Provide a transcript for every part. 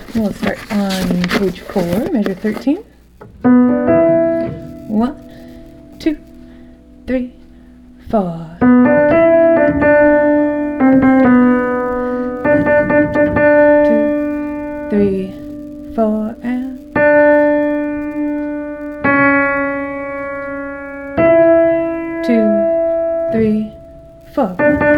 We'll start on page 4, measure 13. 1, 2, 3, 4. 2, 3, 4, and 2, 3, 4.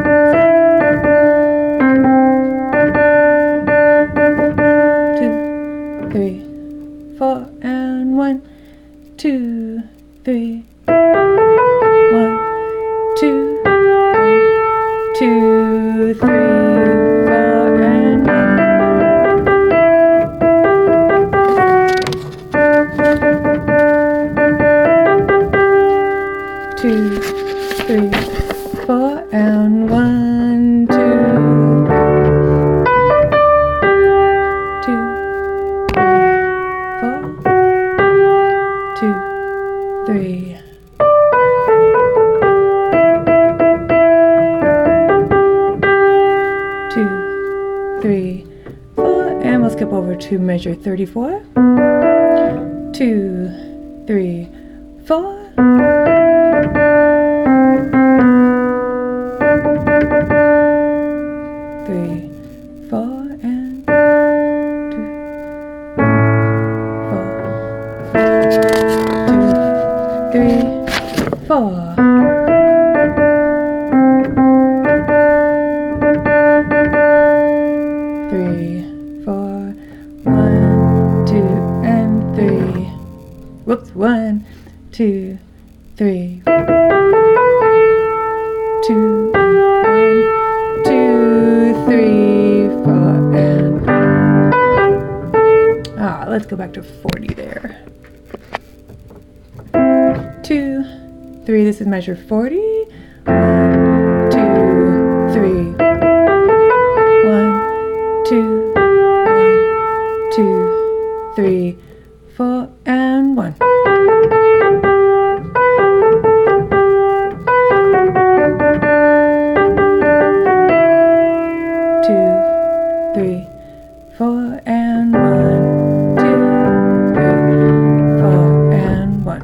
2, 3, 4, and 1, 2, 3, 1, 2, 2, 3, 4, and 1. 2, 3, 4, and 1, 2, 2, 3, 4, 2, 3. 2, 3, 4, and we'll skip over to measure 34. 2, 3, 4. 3, 4, and 2, 4. 2, 3, 4. 3, 4. 1, 2, and 3. Whoops. 1, 2, 3. 2, 1, 2, 3, 4, and let's go back to 40 there. 2, 3. This is measure 40. 1, 2, 3. 1, 2, 1, 2, 3, 4, and 1. 2, 3, 4, and 1, 2, 3, 4, and 1.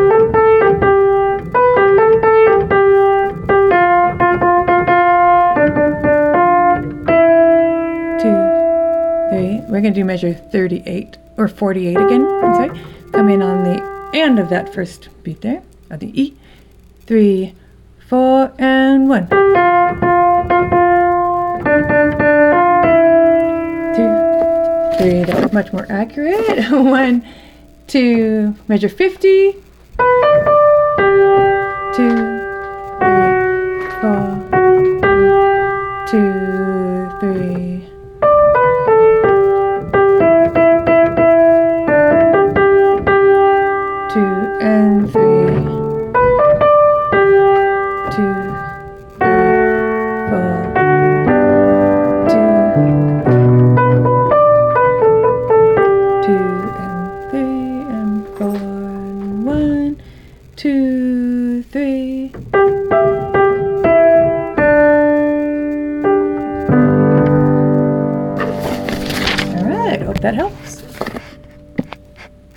2, 3. We're going to do measure 38 or 48 again. I'm sorry. Come in on the end of that first beat there, of the E. 3, 4, and 1. 2, 3. That was much more accurate. 1, 2. Measure 50. 2, 3, 4. 2, 3. 2 and 3. 2, 3, 4. 2 and 3 and 4 and 1, 2, 3. All right, hope that helped.